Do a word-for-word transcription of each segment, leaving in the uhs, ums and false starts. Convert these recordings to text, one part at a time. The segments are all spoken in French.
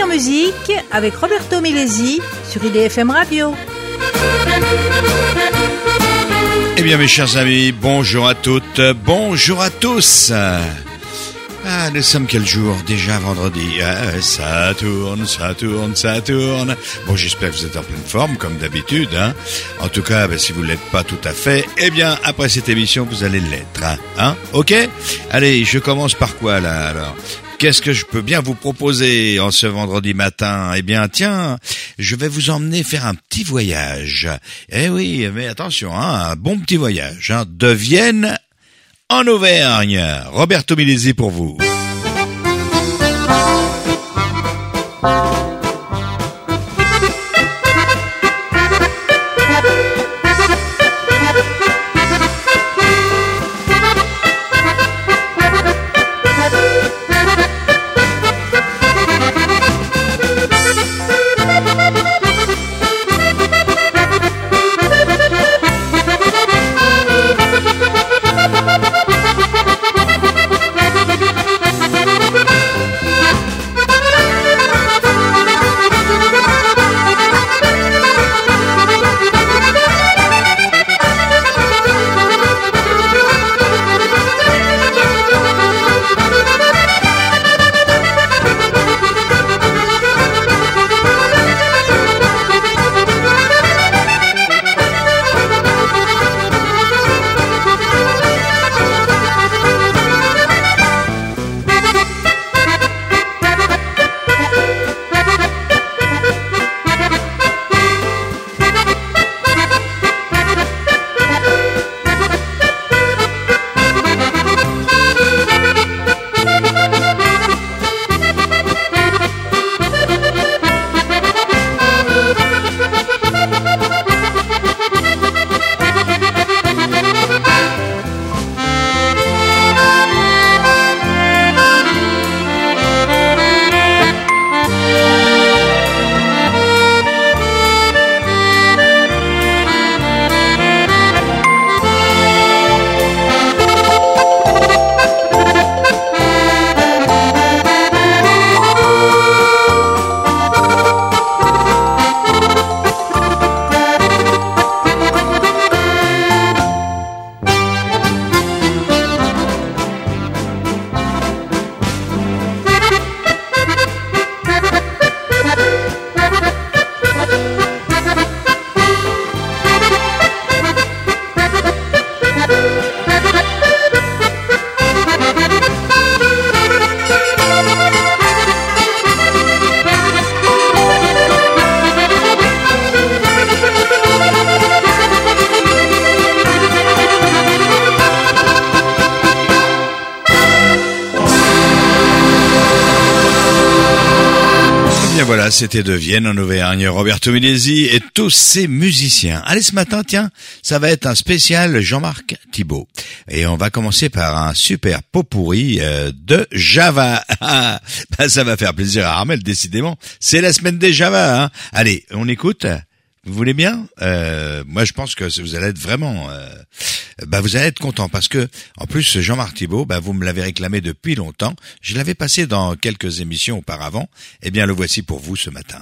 en musique avec Roberto Milesi sur I D F M Radio. Eh bien mes chers amis, bonjour à toutes, bonjour à tous. Ah, nous sommes quel jour? Déjà vendredi. Ah, ça tourne, ça tourne, ça tourne. Bon, j'espère que vous êtes en pleine forme, comme d'habitude, hein. En tout cas, ben, si vous ne l'êtes pas tout à fait, eh bien, après cette émission, vous allez l'être, hein. hein ok? Allez, je commence par quoi, là, alors? Qu'est-ce que je peux bien vous proposer en ce vendredi matin? Eh bien, tiens, je vais vous emmener faire un petit voyage. Eh oui, mais attention, hein, un bon petit voyage, hein, de Vienne en Auvergne. Roberto Milesi pour vous. C'était de Vienne en Auvergne, Roberto Milesi et tous ses musiciens. Allez, ce matin, tiens, ça va être un spécial Jean-Marc Thibault. Et on va commencer par un super pot pourri euh, de Java. Ah, bah, ça va faire plaisir à Armel, décidément. C'est la semaine des Java, hein. Allez, on écoute. Vous voulez bien? euh, Moi, je pense que vous allez être vraiment... Euh, bah, vous allez être content parce que, en plus, Jean-Marc Thibault, bah, vous me l'avez réclamé depuis longtemps. Je l'avais passé dans quelques émissions auparavant. Eh bien, le voici pour vous ce matin.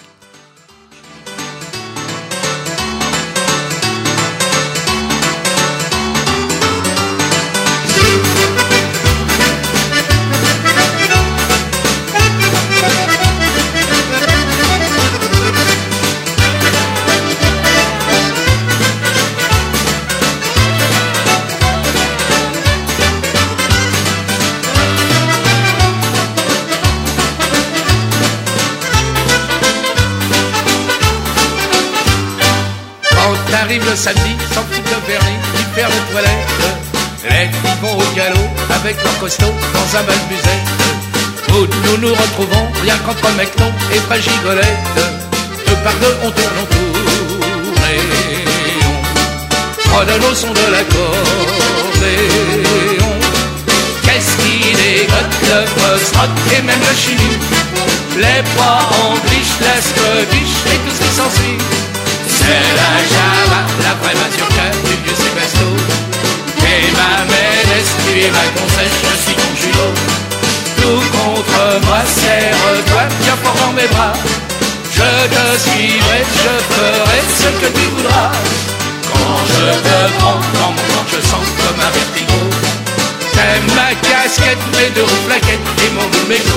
Arrive le samedi, sans petit de vernis, qui faire les toilettes. Les filles vont au galop, avec leur costaud, dans un bal musette. Où nous nous retrouvons, rien qu'entre Mecton et Fragigolette. Deux par deux, on tourne, on tourne, et on fredonne au son de l'accordéon. Qu'est-ce qui dégote, le post-rock et même le chili. Les pois en biche, la scobiche et tout ce qui s'ensuit. C'est la Java, la vraie mazurka du vieux Sébasto. Et ma Ménestrie et ma Concèche, je suis ton judo. Tout contre moi, serre-toi, bien fort dans mes mes bras. Je te suivrai, je ferai ce que tu voudras. Quand je te prends dans mon corps, je sens comme un vertigo. T'aimes ma casquette, mes deux roues plaquettes et mon mégot.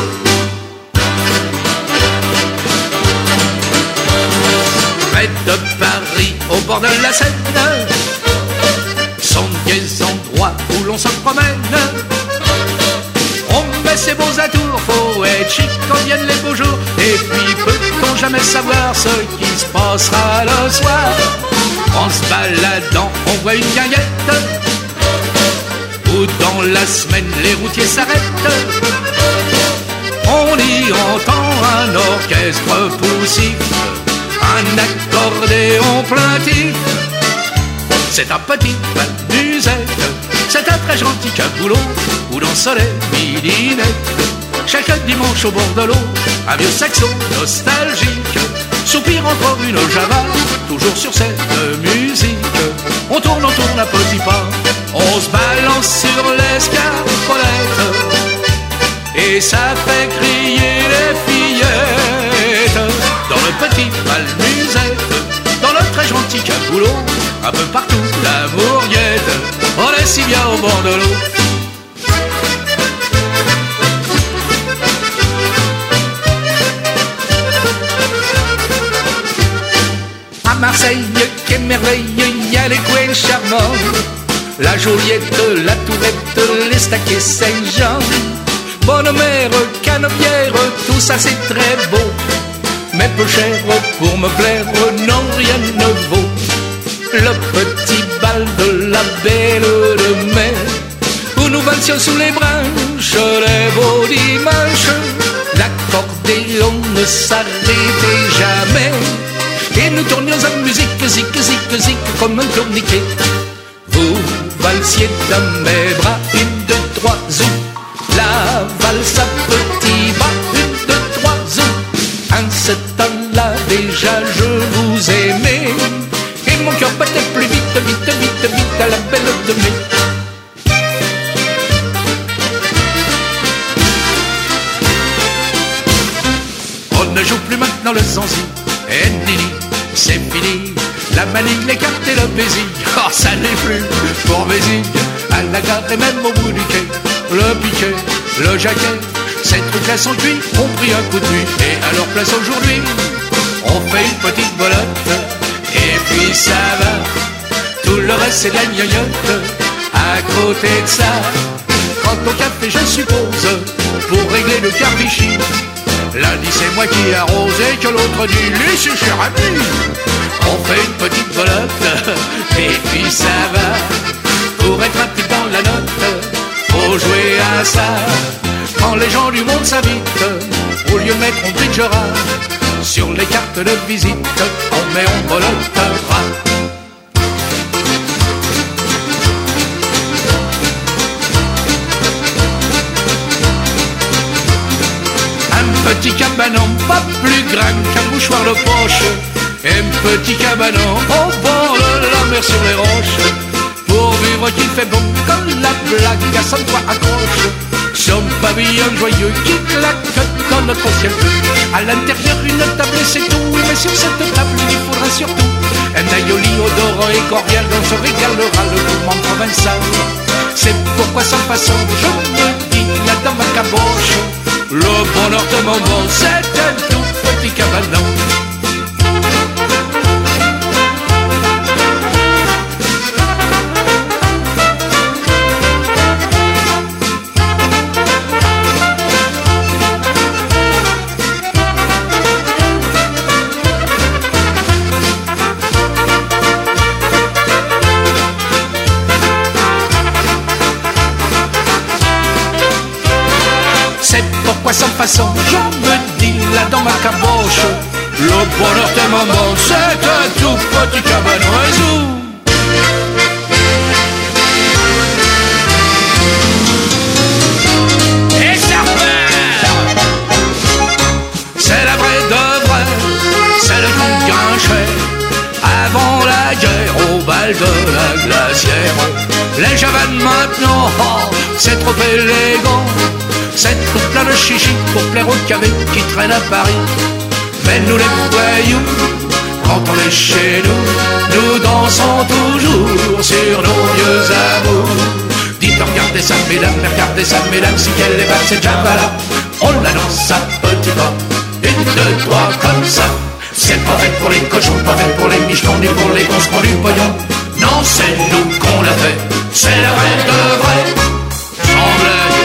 Près de Paris, au bord de la Seine, sont des endroits où l'on se promène. On met ses beaux atours, faut être chic quand viennent les beaux jours. Et puis peut-on jamais savoir ce qui se passera le soir. En se baladant, on voit une guinguette où dans la semaine les routiers s'arrêtent. On y entend un orchestre poussif, un accordéon plaintif. C'est un petit bal musette, c'est un très gentil caboulot où l'on se les midinettes. Chaque dimanche au bord de l'eau, un vieux saxo nostalgique soupire encore une java, toujours sur cette musique. On tourne, on tourne à petits pas, on se balance sur l'escarpolette et ça fait crier les fillettes. Dans le petit bal musette, dans le très gentil caboulot, un peu partout l'amour guette. On est si bien au bord de l'eau. À Marseille, quelle merveille, il y a les coins charmants. La Joliette, la Tourette, les Staquets Saint-Jean. Bonne-Mère, Canebière, tout ça c'est très beau. Mais peu cher pour me plaire, non rien ne vaut le petit bal de la Belle de Mai, où nous valsions sous les branches les beaux dimanches. L'accordéon ne s'arrêtait jamais et nous tournions en musique, zic, zic, zic, comme un tourniquet. Vous valsiez dans mes bras, une, deux, trois, zou. La valse à petits bras, une, deux, trois, zou. En ce temps-là déjà je vous aimais et mon cœur battait plus vite, vite, vite, vite à la Belle de Mai. On ne joue plus maintenant le zanzi et nini, c'est fini. La manie, les cartes et le baiser, oh ça n'est plus pour baiser. À la gare et même au bout du quai, le piquet, le jaquet, ces trucs-là sont cuits, ont pris un coup de nuit. Et à leur place aujourd'hui, on fait une petite bolotte et puis ça va. Tout le reste c'est de la gnognotte. À côté de ça, quant au café je suppose, pour régler le carpichy, l'un dit c'est moi qui arrose et que l'autre dit lui c'est cher ami. On fait une petite bolotte et puis ça va. Pour être un peu dans la note, faut jouer à ça. Quand les gens du monde s'invitent, au lieu de mettre on bridgera sur les cartes de visite, on met on bolottera. Un petit cabanon pas plus grand qu'un mouchoir de poche, un petit cabanon au bord de la mer sur les roches. Pour vivre qu'il fait bon comme la blague à cent fois accroche. Son pavillon joyeux qui claque dans notre ciel bleu. À l'intérieur une table et c'est tout. Oui mais sur cette table il faudra surtout un aioli odorant et cordial dont se régalera le gourmand provençal. C'est pourquoi sans façon je me dis là dans ma caboche, le bonheur de mon bon c'est un tout petit cabanon. Sans façon, je me dis là dans ma caboche, le bonheur des moments, c'est un tout petit cabanon et zou. Et ça repart. C'est la vraie de vrai, c'est le coup de Guinchet. Avant la guerre, au bal de la glacière, les javanes maintenant, oh, c'est trop élégant. C'est tout plein de chichi pour plaire aux cavés qui traînent à Paris. Mais nous les voyous, quand on est chez nous, nous dansons toujours sur nos vieux amours. Dites regardez ça mesdames, regardez ça mesdames, si qu'elle est belle c'est déjà pas là. On la danse à petits pas, une, deux, trois comme ça. C'est pas fait pour les cochons, pas fait pour les michetons, ni pour les cons du pognon. Non, c'est nous qu'on l'a fait, c'est la vraie de vrai. Sans blague.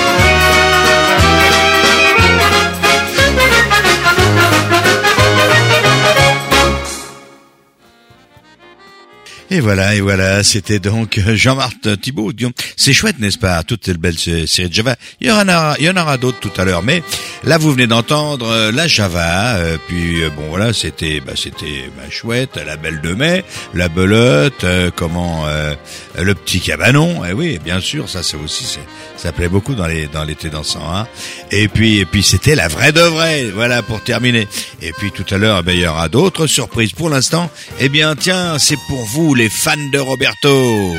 Et voilà, et voilà, c'était donc Jean-Marc Thibault. C'est chouette, n'est-ce pas, toute cette belle série de Java. Il y en aura, il y en aura d'autres tout à l'heure, mais là vous venez d'entendre la Java. Euh, puis bon voilà, c'était, bah c'était bah, chouette, la Belle de Mai, la Belote, euh, comment euh, le Petit Cabanon. Et oui, bien sûr, ça c'est aussi, c'est, ça plaît beaucoup dans les dans l'été dansant. Hein. Et puis et puis c'était la vraie de vraie. Voilà pour terminer. Et puis tout à l'heure, ben, il y aura d'autres surprises. Pour l'instant, eh bien tiens, c'est pour vous les fans de Roberto.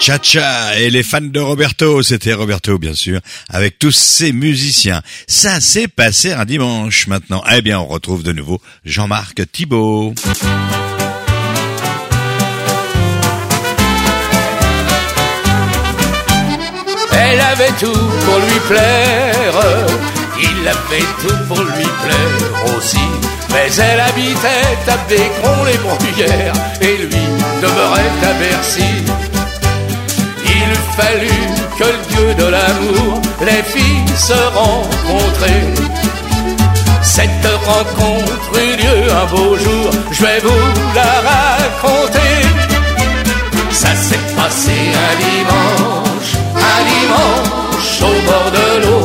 cha-cha et les fans de Roberto, c'était Roberto bien sûr, avec tous ses musiciens. Ça s'est passé un dimanche maintenant. Eh bien, on retrouve de nouveau Jean-Marc Thibault. Elle avait tout pour lui plaire, il avait tout pour lui plaire aussi. Mais elle habitait à Bécron-les-Bruyères et lui demeurait à Bercy. Il eût fallu que le dieu de l'amour, les filles se rencontraient. Cette rencontre eut lieu un beau jour, je vais vous la raconter. Ça s'est passé un dimanche, un dimanche au bord de l'eau.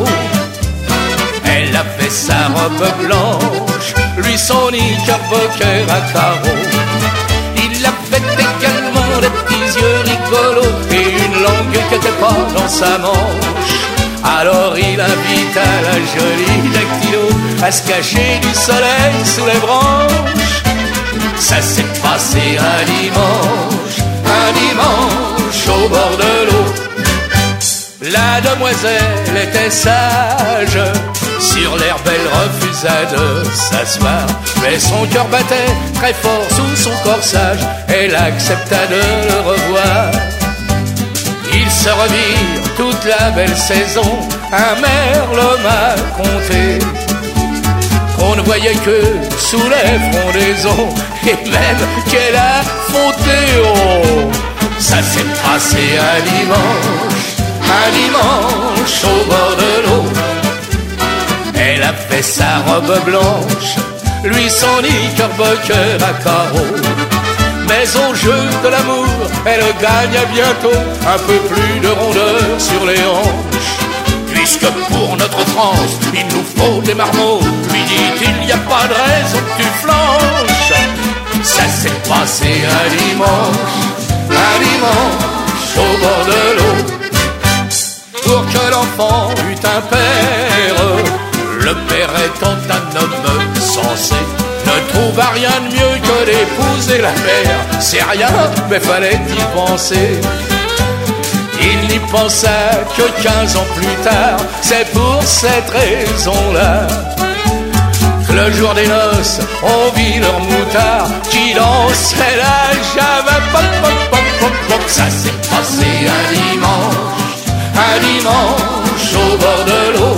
Elle avait sa robe blanche, lui son knickerbocker à carreaux. Il avait également des petits yeux rigolos et une langue qui n'était pas dans sa manche. Alors il invita la jolie dactylo à se cacher du soleil sous les branches. Ça s'est passé un dimanche, un dimanche au bord de l'eau. La demoiselle était sage, sur l'herbe elle refusa de s'asseoir. Mais son cœur battait très fort sous son corsage, elle accepta de le revoir. Ils se revirent toute la belle saison, un merle m'a conté qu'on ne voyait que sous les frondaisons, et même qu'elle a fauté. Oh, ça s'est passé un dimanche, un dimanche au bord de l'eau. Elle a fait sa robe blanche, lui son knickerbocker à carreaux. Mais au jeu de l'amour, elle gagne bientôt un peu plus de rondeur sur les hanches. Puisque pour notre France, il nous faut des marmots, lui dit-il, il n'y a pas de raison que tu flanches. Ça s'est passé un dimanche, un dimanche au bord de l'eau. Pour que l'enfant eût un père, le père étant un homme sensé, ne trouva rien de mieux que d'épouser la mère. C'est rien, mais fallait y penser. Il n'y pensa que quinze ans plus tard. C'est pour cette raison-là que le jour des noces, on vit leur moutard qui dansait la java. Pop, pop, pop, pop, pop. Ça s'est passé un dimanche, un dimanche au bord de l'eau,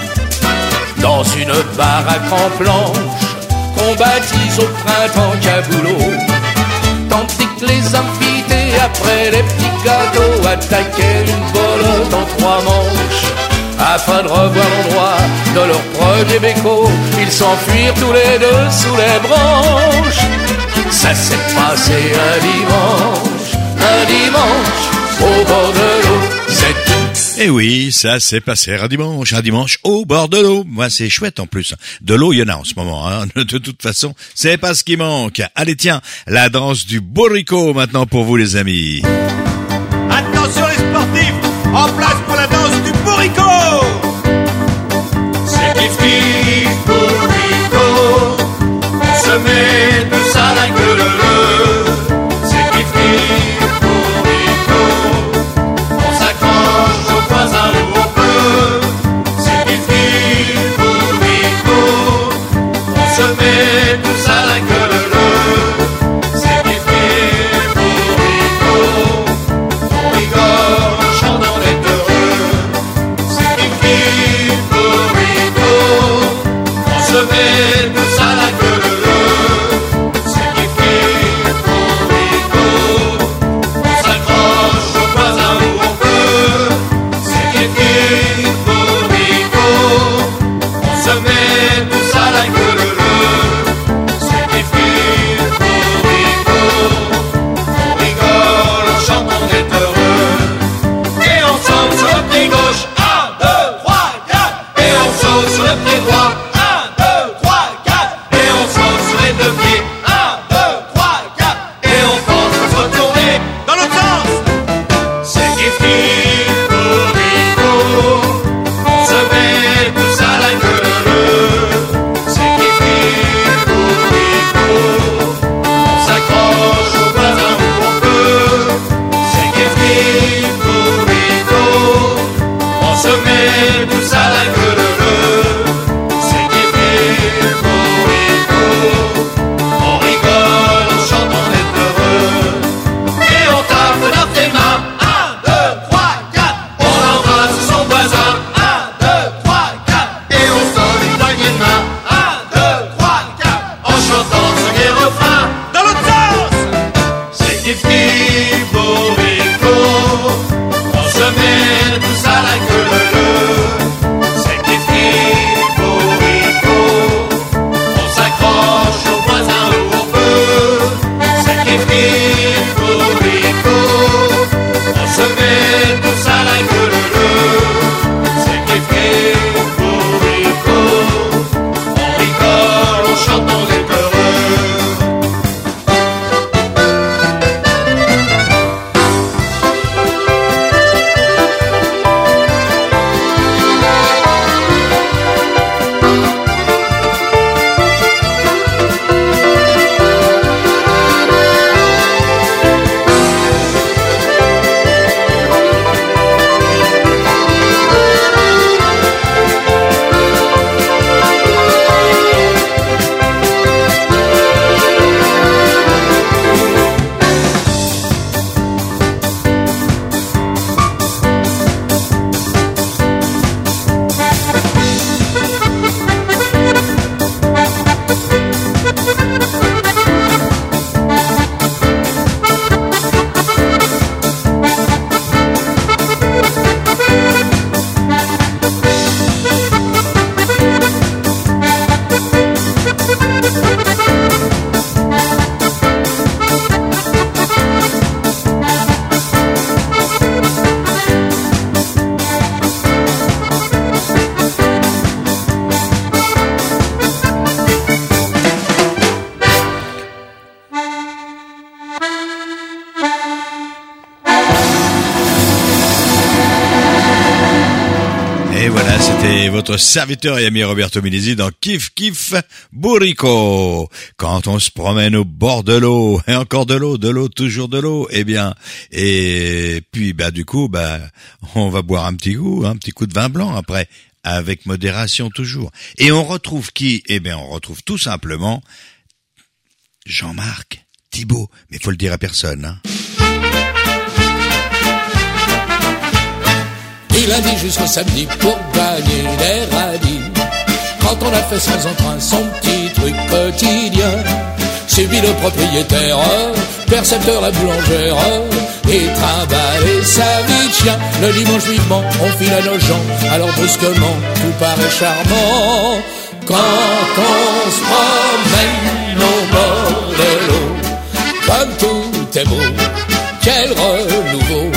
dans une baraque en planche qu'on baptise au printemps Caboulot. Tandis que les invités, après les petits gâteaux, attaquaient une bolotte en trois manches. Afin de revoir l'endroit de leur premier béco, ils s'enfuirent tous les deux sous les branches. Ça s'est passé un dimanche, un dimanche au bord de l'eau. C'est tout. Et oui, ça s'est passé un dimanche, un dimanche au bord de l'eau. Moi, c'est chouette en plus. De l'eau, il y en a en ce moment. Hein. De toute façon, c'est pas ce qui manque. Allez, tiens, la danse du bourricot maintenant pour vous, les amis. Attention les sportifs, en place pour la danse du bourricot. C'est kiff kiff bourricot, on se met tous à la gueule. C'est kiff kiff bourricot, on s'accroche au voisin où on peut. C'est kiff kiff bourricot, on se met tous à la gueule. C'est kiff kiff bourricot, on rigole en chantant d'être heureux. C'est kiff kiff bourricot, on se met tous à la gueule. votre serviteur et ami Roberto Milesi dans Kiff Kiff Bourrico. Quand on se promène au bord de l'eau, et encore de l'eau, de l'eau, toujours de l'eau, eh bien, et puis bah du coup, bah on va boire un petit coup, un petit coup de vin blanc après, avec modération toujours. Et on retrouve qui? Eh bien, on retrouve tout simplement Jean-Marc Thibault, mais faut le dire à personne, hein. Du lundi jusqu'au samedi pour gagner des radis. Quand on a fait sans emprunt son petit truc quotidien, suivi le propriétaire, percepteur la boulangère, et trimballer sa vie de chien. Le dimanche vivement, on file à nos gens, alors brusquement, tout paraît charmant. Quand on se promène au bord de l'eau, comme tout est beau, quel renouveau.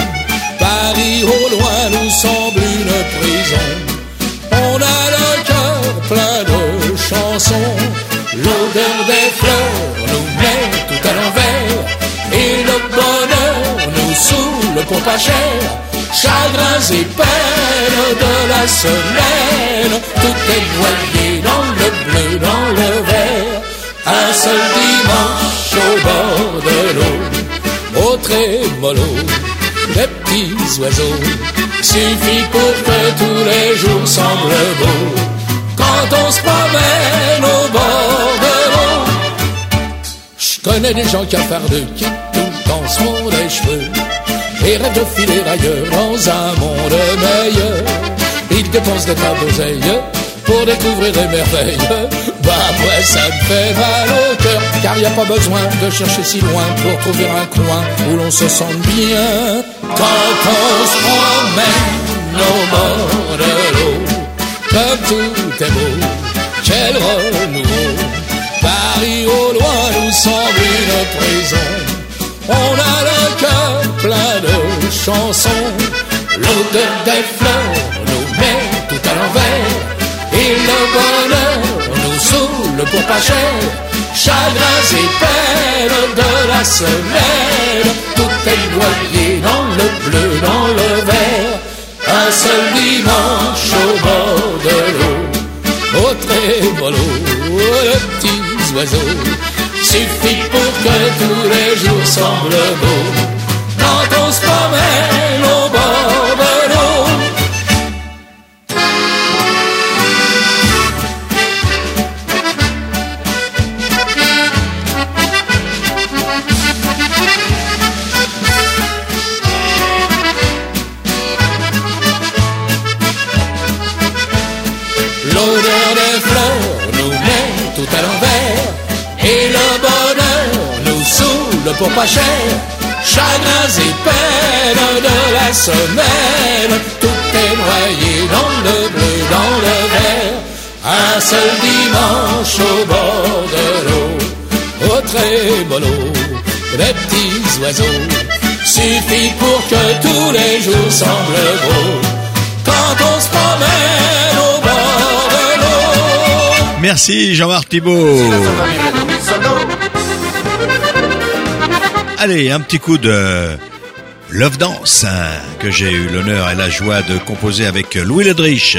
Paris au loin nous semble une prison. On a le cœur plein de chansons. L'odeur des fleurs nous met tout à l'envers. Et le bonheur nous saoule pour pas cher. Chagrins et peines de la semaine, tout est noyé dans le bleu, dans le vert. Un seul dimanche au bord de l'eau, au trémolo des petits oiseaux, suffit pour que tous les jours semblent beaux. Quand on se promène au bord de l'eau, je connais des gens cafardeux qui tout le temps se font les cheveux et rêvent de filer ailleurs dans un monde meilleur. Ils dépensent des tas d'oseille pour découvrir des merveilles. Bah moi ça me fait mal au cœur, car y a pas besoin de chercher si loin pour trouver un coin où l'on se sente bien. Quand on se promène au bord de l'eau, comme tout est beau, quel renouveau. Paris au loin nous semble une prison. On a le cœur plein de chansons. L'odeur des fleurs nous met tout à l'envers. Et le bonheur nous saoule pour pas cher. Chagrins et peines de la semaine, tout est noyé dans le bleu, dans le vert. Un seul dimanche au bord de l'eau, au trémolo, les petits oiseaux, suffit pour que tous les jours semblent beaux. Quand on se promène au bord de l'eau. L'odeur des fleurs nous met tout à l'envers. Et le bonheur nous saoule pour pas cher. Chagrins et peines de la semaine, tout est noyé dans le bleu, dans le vert. Un seul dimanche au bord de l'eau, au trémolo, des petits oiseaux, suffit pour que tous les jours semblent beaux. Quand on se promène au bord de l'eau. Merci Jean-Marc Thibault. Allez, un petit coup de Love Dance hein, que j'ai eu l'honneur et la joie de composer avec Louis Ledrich.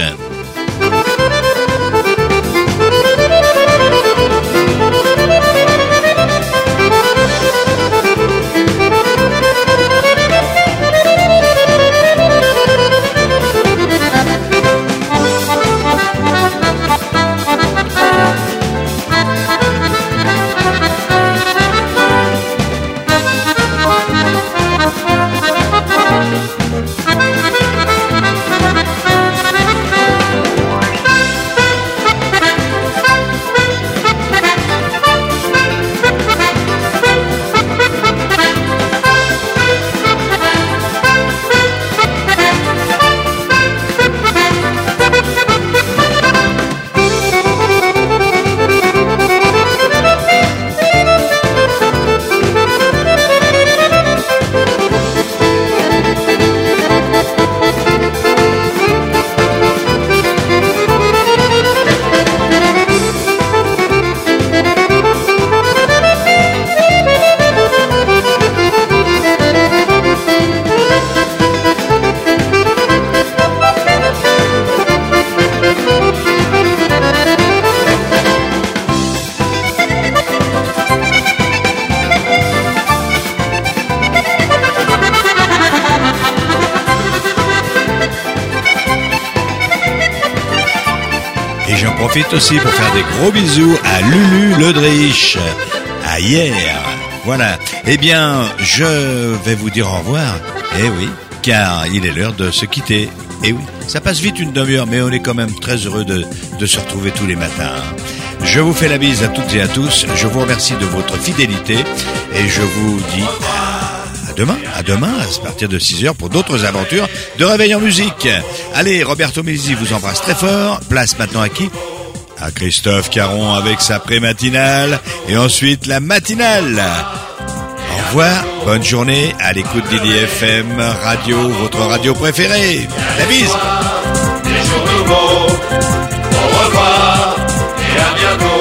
profite aussi pour faire des gros bisous à Lulu Ledrich. À hier. Voilà. Eh bien, je vais vous dire au revoir. Eh oui, car il est l'heure de se quitter. Eh oui, ça passe vite une demi-heure, mais on est quand même très heureux de, de se retrouver tous les matins. Je vous fais la bise à toutes et à tous. Je vous remercie de votre fidélité et je vous dis à demain, à demain, à partir de six heures pour d'autres aventures de Réveil en musique. Allez, Roberto Melisi vous embrasse très fort. Place maintenant à qui ? À Christophe Caron avec sa pré-matinale et ensuite la matinale. Au revoir, bonne journée à l'écoute d'I D F M Radio, votre radio préférée. La bise. Des jours nouveaux, au revoir et à bientôt.